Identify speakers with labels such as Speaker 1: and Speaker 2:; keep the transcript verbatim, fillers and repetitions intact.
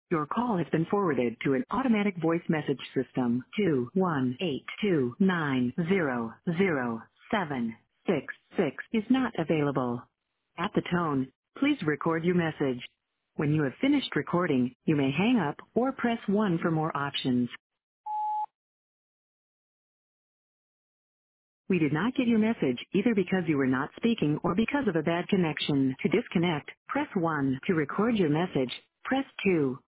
Speaker 1: Your call has been forwarded to an automatic voice message system. two one eight two nine zero zero seven six six is not available. At the tone, please record your message. When you have finished recording, you may hang up or press one for more options. We did not get your message either because you were not speaking or because of a bad connection. To disconnect, press one. To record your message, press two.